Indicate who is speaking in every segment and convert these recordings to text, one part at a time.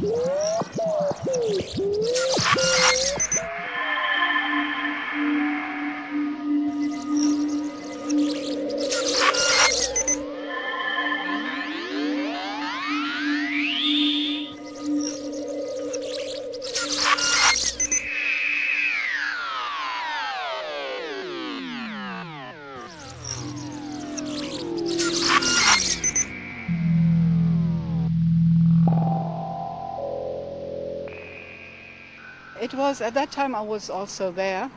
Speaker 1: It was, at that time I was also there.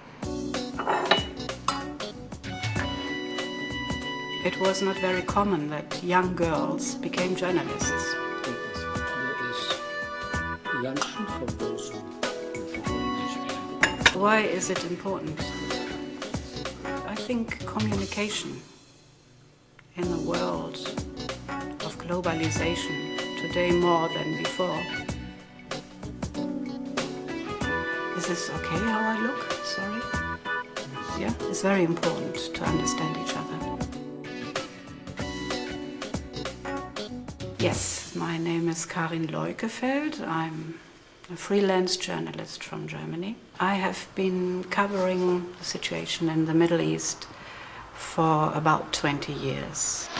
Speaker 1: It was not very common that young girls became journalists. Why is it important? I think communication in the world of globalization, today more than before. Is this okay how I look? Sorry. Yeah, it's very important to understand each other. Yes, my name is Karin Leukefeld. I'm a freelance journalist from Germany. I have been covering the situation in the Middle East for about 20 years.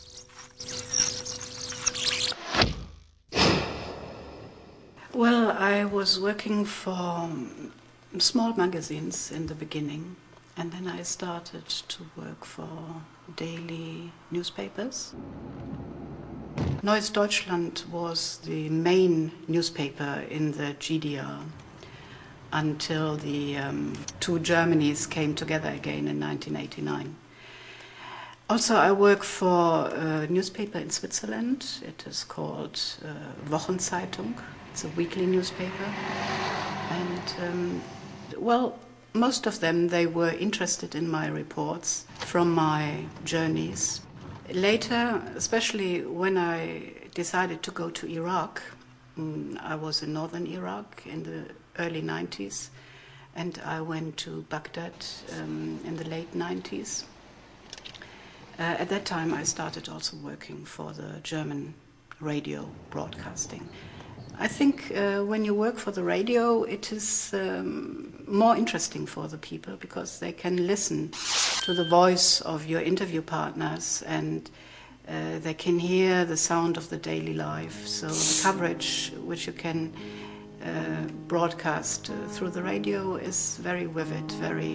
Speaker 1: Well, I was working for small magazines in the beginning, and then I started to work for daily newspapers. Neues Deutschland was the main newspaper in the GDR until the two Germanys came together again in 1989. Also, I work for a newspaper in Switzerland. It is called Wochenzeitung. It's a weekly newspaper. And, well, most of them, they were interested in my reports from my journeys. Later, especially when I decided to go to Iraq, I was in northern Iraq in the early 90s, and I went to Baghdad in the late 90s. At that time, I started also working for the German radio broadcasting. I think when you work for the radio, it is more interesting for the people because they can listen to the voice of your interview partners and they can hear the sound of the daily life. So the coverage which you can broadcast through the radio is very vivid,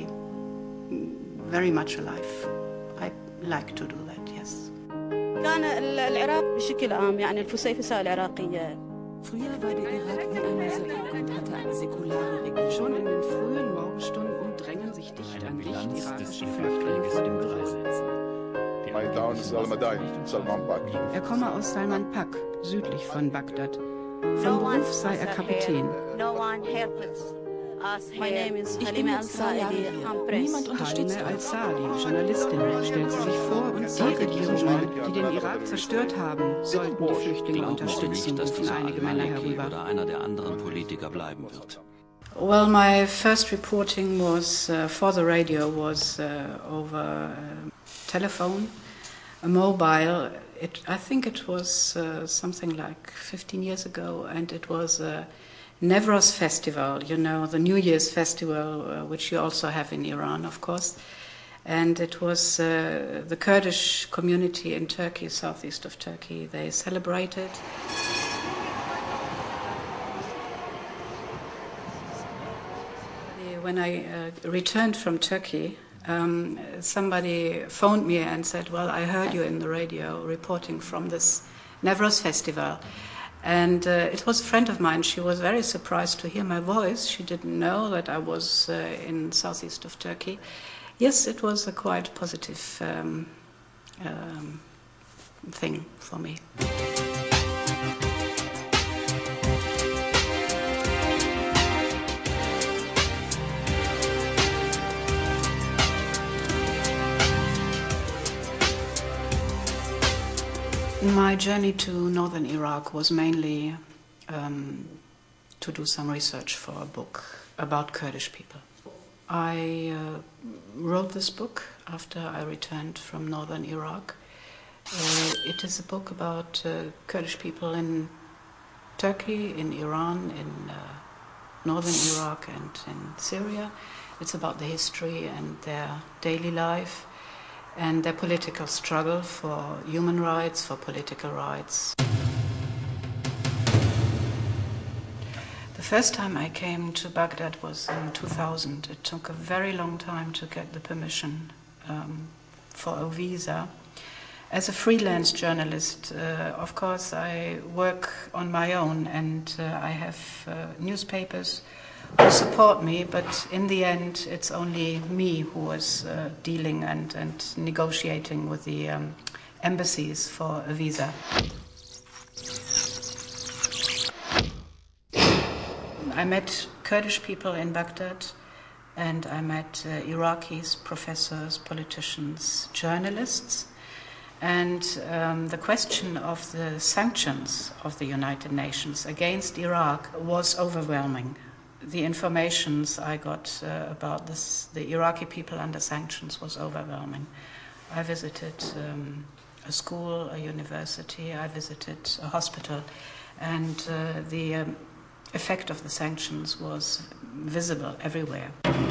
Speaker 1: very much alive. I like to do that, yes.
Speaker 2: كان العراق بشكل عام يعني الفسيفساء العراقية.
Speaker 3: Früher war der Irak wie ein Mosaik und hatte eine säkulare Region. Schon in den frühen Morgenstunden drängen sich dicht an dicht irakische Flüchtlinge vor dem Dreisetzer. Er komme aus Salman Pak, südlich von Bagdad. Von Beruf sei er Kapitän.
Speaker 2: Ich bin Al-Saadi.
Speaker 3: Niemand unterstützt Al-Saadi, Journalistin, stellt sie sich vor, und die Regierungen, die den Irak zerstört haben, sollten die Flüchtlinge unterstützen, rufen einige Männer herüber.
Speaker 4: Oder einer der anderen Politiker bleiben wird.
Speaker 1: Well, my first reporting was for the radio was over telephone, a mobile. I think it was something like 15 years ago, and it was Newroz Festival, you know, the New Year's festival, which you also have in Iran, of course. And it was the Kurdish community in Turkey, southeast of Turkey. They celebrated. When I returned from Turkey, somebody phoned me and said, well, I heard you in the radio reporting from this Newroz Festival. And it was a friend of mine. She was very surprised to hear my voice. She didn't know that I was in southeast of Turkey. Yes, it was a quite positive thing for me. My journey to northern Iraq was mainly to do some research for a book about Kurdish people. I wrote this book after I returned from northern Iraq. It is a book about Kurdish people in Turkey, in Iran, in northern Iraq and in Syria. It's about the history and their daily life and their political struggle for human rights, for political rights. The first time I came to Baghdad was in 2000. It took a very long time to get the permission for a visa. As a freelance journalist, of course, I work on my own, and I have newspapers who support me, but in the end, it's only me who was dealing and negotiating with the embassies for a visa. I met Kurdish people in Baghdad, and I met Iraqis, professors, politicians, journalists. And the question of the sanctions of the United Nations against Iraq was overwhelming. The informations I got about this, the Iraqi people under sanctions, was overwhelming. I visited a school, a university, I visited a hospital, and the effect of the sanctions was visible everywhere.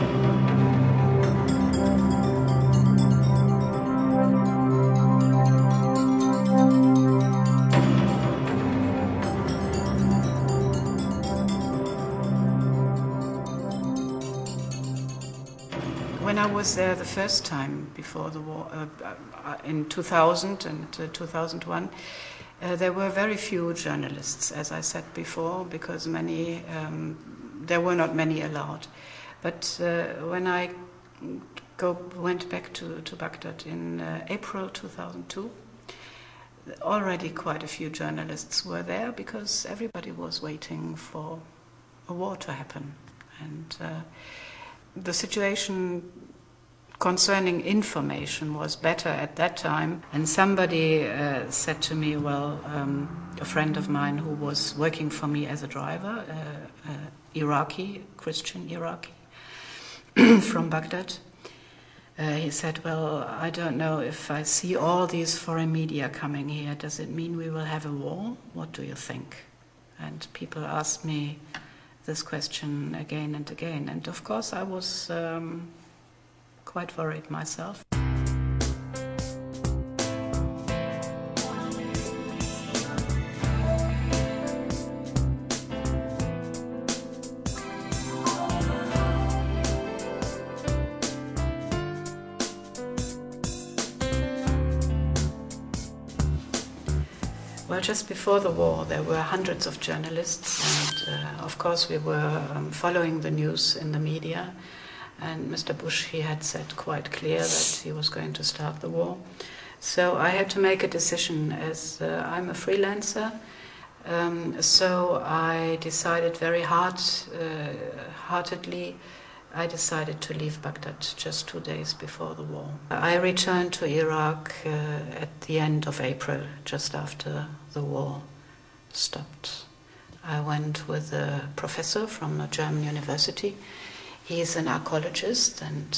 Speaker 1: When I was there the first time before the war, in 2000 and 2001, there were very few journalists, as I said before, because there were not many allowed. But when I went back to Baghdad in April 2002, already quite a few journalists were there because everybody was waiting for a war to happen. And the situation concerning information was better at that time. And somebody said to me, well, a friend of mine who was working for me as a driver, Iraqi, Christian Iraqi, from Baghdad, he said, well, I don't know if I see all these foreign media coming here, does it mean we will have a war? What do you think? And people asked me this question again and again. And of course I was quite worried myself. Well, just before the war, there were hundreds of journalists, and of course we were following the news in the media. And Mr. Bush, he had said quite clear that he was going to start the war. So I had to make a decision, as I'm a freelancer. So I decided very heartedly, I decided to leave Baghdad just 2 days before the war. I returned to Iraq at the end of April, just after the war stopped. I went with a professor from a German university. He's an archaeologist, and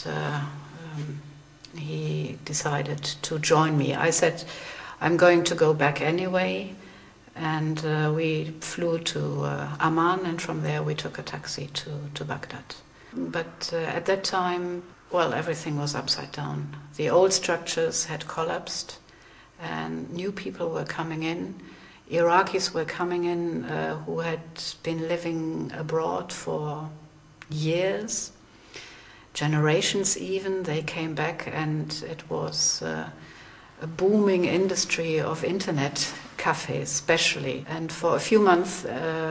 Speaker 1: he decided to join me. I said, I'm going to go back anyway, and we flew to Amman, and from there we took a taxi to Baghdad. But at that time, well, everything was upside down. The old structures had collapsed, and new people were coming in. Iraqis were coming in who had been living abroad for years, generations even. They came back, and it was a booming industry of internet cafes especially. And for a few months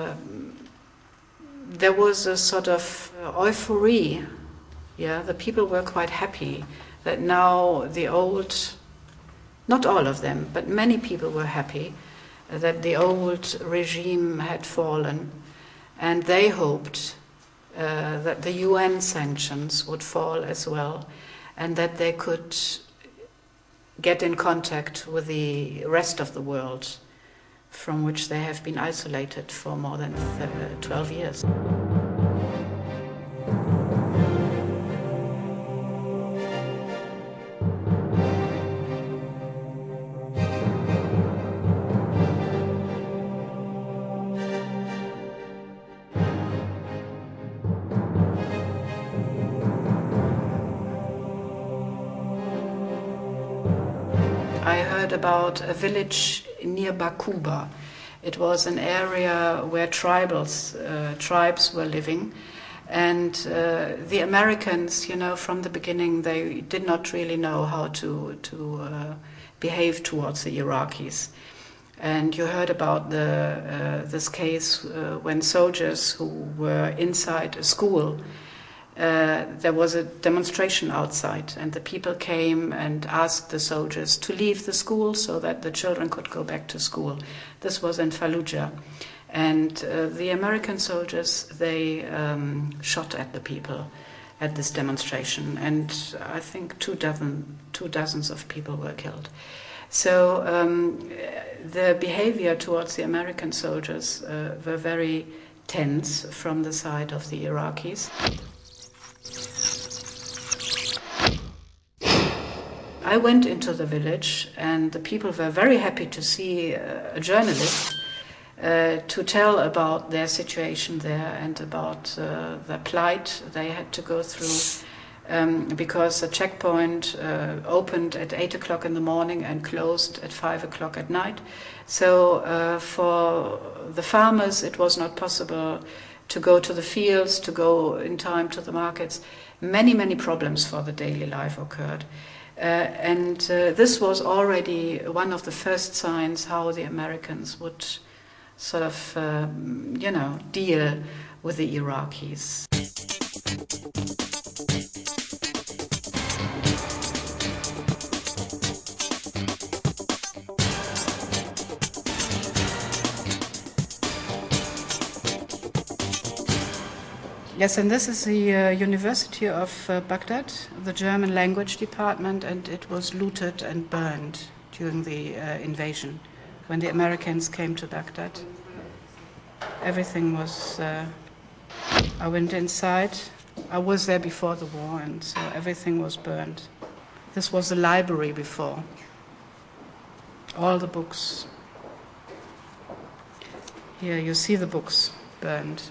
Speaker 1: there was a sort of euphoria. Yeah, the people were quite happy that now the old, not all of them, but many people were happy that the old regime had fallen, and they hoped that the UN sanctions would fall as well, and that they could get in contact with the rest of the world, from which they have been isolated for more than 12 years. heard about a village near Bakuba. It was an area where tribes were living. And the Americans, from the beginning, they did not really know how to behave towards the Iraqis. And you heard about this case when soldiers who were inside a school, there was a demonstration outside, and the people came and asked the soldiers to leave the school so that the children could go back to school. This was in Fallujah. And the American soldiers, they shot at the people at this demonstration, and I think two dozens of people were killed. So the behavior towards the American soldiers were very tense from the side of the Iraqis. I went into the village, and the people were very happy to see a journalist to tell about their situation there and about the plight they had to go through, because the checkpoint opened at 8 o'clock in the morning and closed at 5 o'clock at night. So for the farmers, it was not possible to go to the fields, to go in time to the markets. Many problems for the daily life occurred. And this was already one of the first signs how the Americans would sort of, deal with the Iraqis. Yes, and this is the University of Baghdad, the German language department, and it was looted and burned during the invasion. When the Americans came to Baghdad, everything was, I went inside, I was there before the war, and so everything was burned. This was the library before. All the books. Here you see the books burned.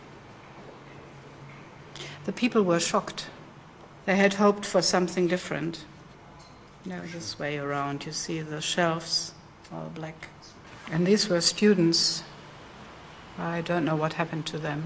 Speaker 1: The people were shocked. They had hoped for something different. This way around, you see the shelves, all black. And these were students. I don't know what happened to them.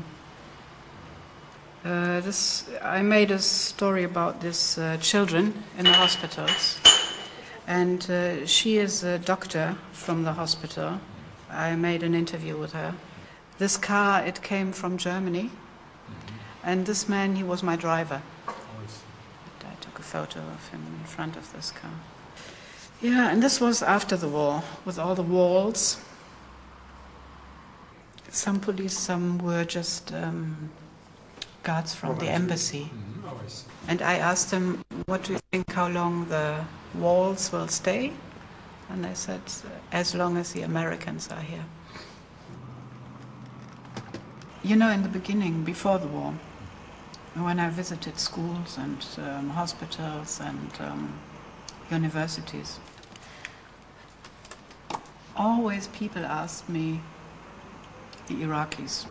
Speaker 1: I made a story about these children in the hospitals. And she is a doctor from the hospital. I made an interview with her. This car, it came from Germany. And this man, he was my driver. I took a photo of him in front of this car. Yeah, and this was after the war, with all the walls. Some police, some were just guards from the embassy. And I asked them, what do you think, how long the walls will stay? And they said, as long as the Americans are here. In the beginning, before the war, when I visited schools and hospitals and universities, always people asked me, the Iraqis,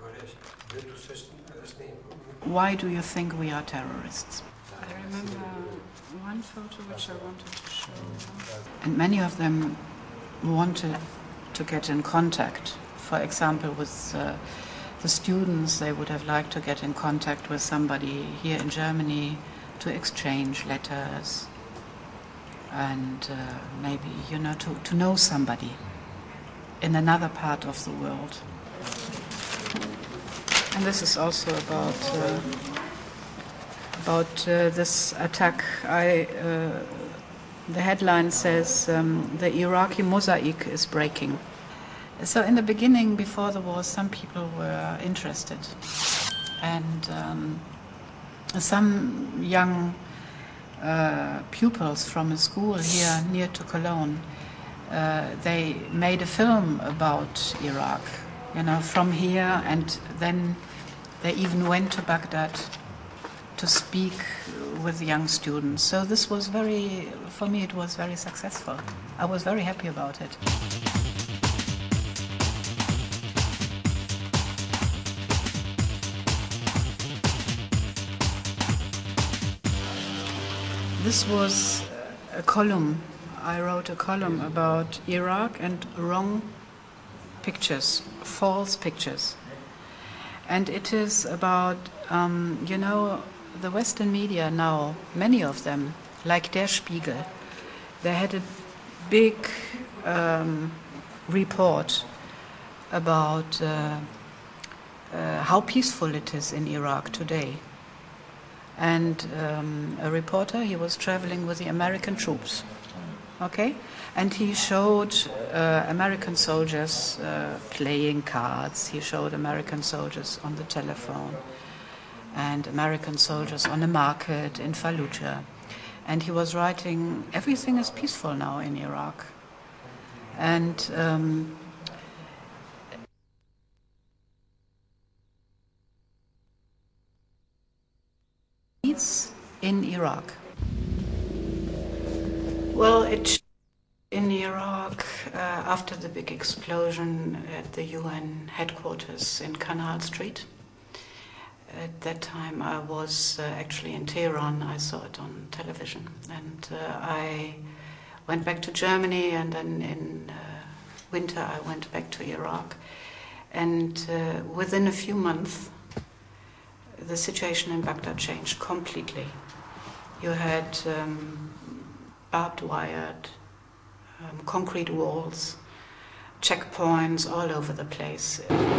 Speaker 1: why do you think we are terrorists? I remember one photo which I wanted to show you. And many of them wanted to get in contact, for example, with the students. They would have liked to get in contact with somebody here in Germany to exchange letters and maybe, to know somebody in another part of the world. And this is also about this attack. The headline says, the Iraqi mosaic is breaking. So in the beginning, before the war, some people were interested. And some young pupils from a school here near to Cologne, they made a film about Iraq, from here, and then they even went to Baghdad to speak with young students. So this was for me, it was very successful. I was very happy about it. This was a column I wrote a column about Iraq and wrong pictures, false pictures. And it is about, the Western media now, many of them, like Der Spiegel, they had a big report about how peaceful it is in Iraq today. And a reporter, he was traveling with the American troops, okay? And he showed American soldiers playing cards. He showed American soldiers on the telephone and American soldiers on a market in Fallujah. And he was writing, everything is peaceful now in Iraq. And in Iraq. Well, in Iraq, after the big explosion at the UN headquarters in Canal Street. At that time I was actually in Tehran. I saw it on television. And I went back to Germany, and then in winter I went back to Iraq. And within a few months, the situation in Baghdad changed completely. You had barbed wired, concrete walls, checkpoints all over the place.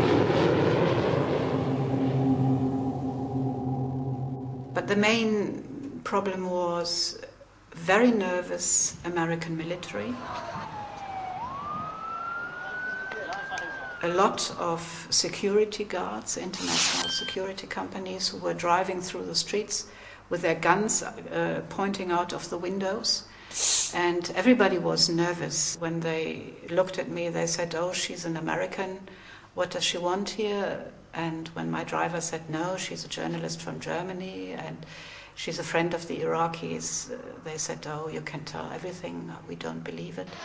Speaker 1: But the main problem was very nervous American military, a lot of security guards, international security companies, who were driving through the streets with their guns pointing out of the windows. And everybody was nervous. When they looked at me, they said, "Oh, she's an American. What does she want here?" And when my driver said, "No, she's a journalist from Germany and she's a friend of the Iraqis," they said, "Oh, you can tell everything. We don't believe it."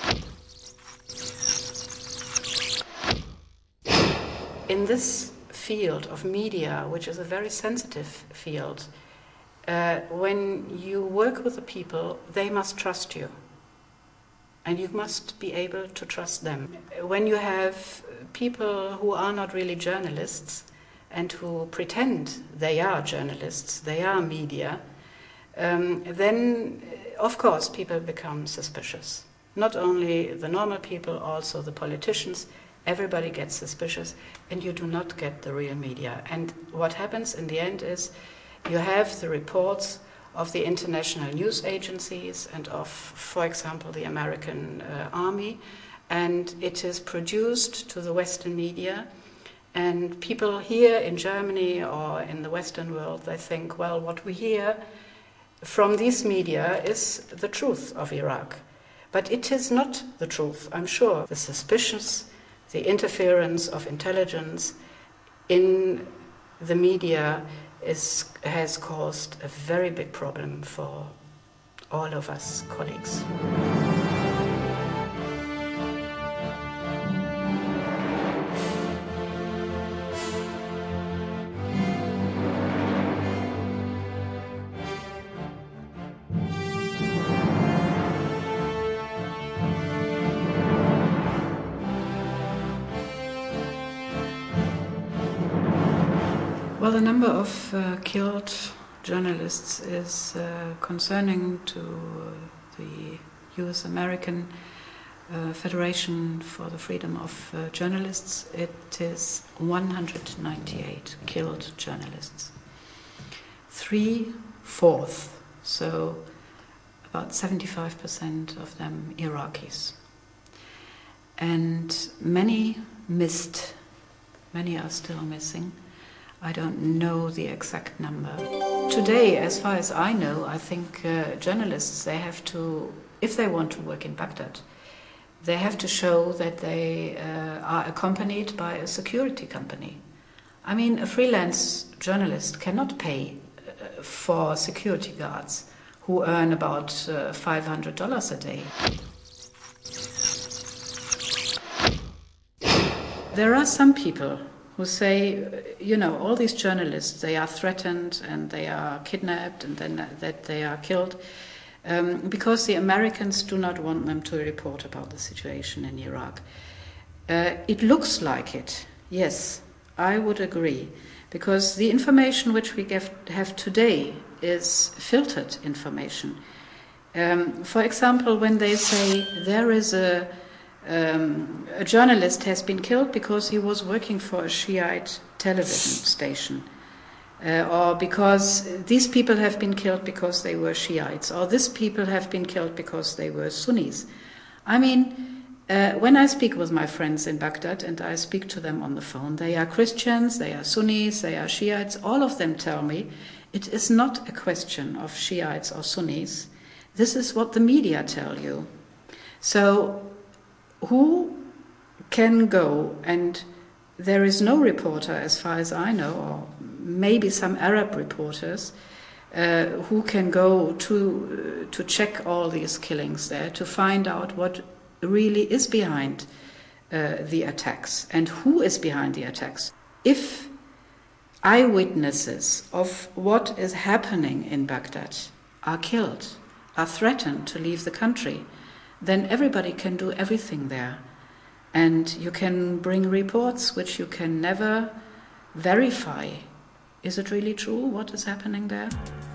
Speaker 1: In this field of media, which is a very sensitive field, when you work with the people, they must trust you. And you must be able to trust them. When you have people who are not really journalists and who pretend they are journalists, they are media, then, of course, people become suspicious. Not only the normal people, also the politicians. Everybody gets suspicious, and you do not get the real media. And what happens in the end is you have the reports of the international news agencies and of, for example, the American army, and it is produced to the Western media, and people here in Germany or in the Western world, they think, well, what we hear from these media is the truth of Iraq. But it is not the truth, I'm sure. The suspicions, the interference of intelligence in the media has caused a very big problem for all of us colleagues. Well, the number of killed journalists is concerning to the US-American Federation for the Freedom of Journalists. It is 198 killed journalists. 3/4, so about 75% of them Iraqis. And many missed, many are still missing. I don't know the exact number. Today, as far as I know, I think journalists, they have to, if they want to work in Baghdad, they have to show that they are accompanied by a security company. I mean, a freelance journalist cannot pay for security guards who earn about $500 a day. There are some people who say, you know, all these journalists, they are threatened and they are kidnapped and then that they are killed. because the Americans do not want them to report about the situation in Iraq. It looks like it, yes, I would agree, because the information which we have today is filtered information. For example, when they say there is a journalist has been killed because he was working for a Shiite television station, or because these people have been killed because they were Shiites, or these people have been killed because they were Sunnis. I mean, when I speak with my friends in Baghdad and I speak to them on the phone, they are Christians, they are Sunnis, they are Shiites, all of them tell me it is not a question of Shiites or Sunnis. This is what the media tell you. So who can go, and there is no reporter as far as I know, or maybe some Arab reporters, who can go to check all these killings there, to find out what really is behind the attacks and who is behind the attacks. If eyewitnesses of what is happening in Baghdad are killed, are threatened to leave the country, then everybody can do everything there. And you can bring reports which you can never verify. Is it really true what is happening there?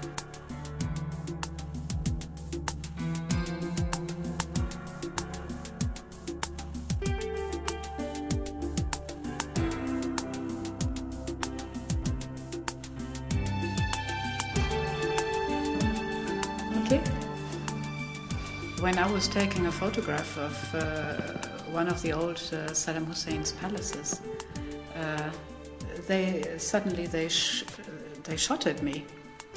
Speaker 1: Okay. When I was taking a photograph of one of the old Saddam Hussein's palaces, they shot at me.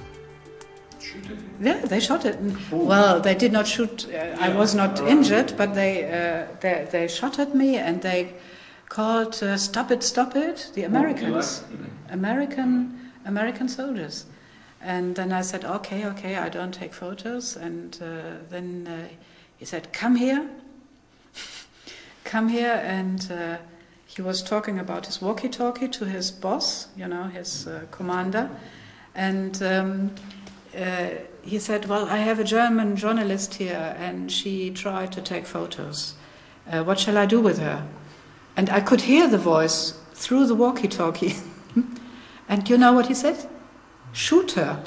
Speaker 1: Yeah, they shot at me. Well, they did not shoot. I was not injured, but they shot at me and they called "Stop it, stop it!" The Americans, American soldiers. And then I said, okay, I don't take photos. And then he said, come here. And he was talking about his walkie-talkie to his boss, his commander. And he said, well, I have a German journalist here, and she tried to take photos. What shall I do with her? And I could hear the voice through the walkie-talkie. And you know what he said? Shoot her.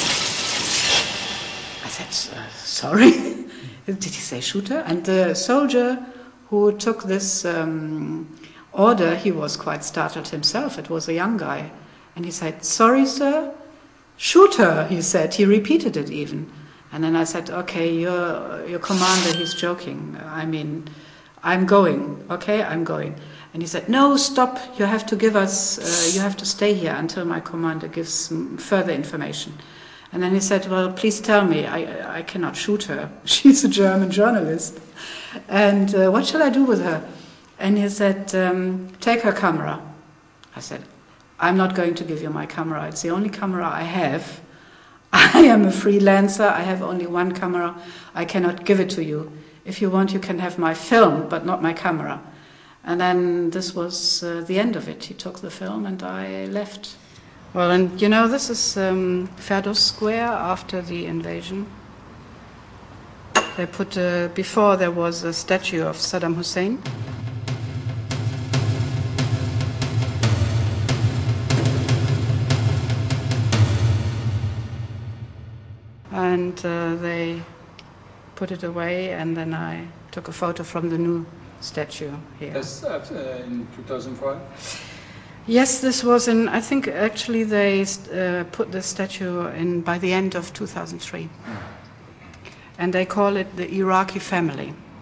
Speaker 1: I said, sorry? Did he say shoot her? And the soldier who took this order, he was quite startled himself. It was a young guy. And he said, sorry, sir? Shoot her, he said. He repeated it even. And then I said, okay, your commander, he's joking. I mean, I'm going, okay, I'm going. And he said, no, stop, you have to give us, you have to stay here until my commander gives further information. And then he said, well, please tell me, I cannot shoot her. She's a German journalist. And what shall I do with her? And he said, take her camera. I said, I'm not going to give you my camera. It's the only camera I have. I am a freelancer. I have only one camera. I cannot give it to you. If you want, you can have my film, but not my camera. And then this was the end of it. He took the film and I left. Well, and this is Ferdowsi Square after the invasion. They put, before there was a statue of Saddam Hussein. And they put it away, and then I took a photo from the new statue here.
Speaker 5: That's in 2005?
Speaker 1: Yes, this was in, I think actually they put the statue in by the end of 2003. And they call it the Iraqi family.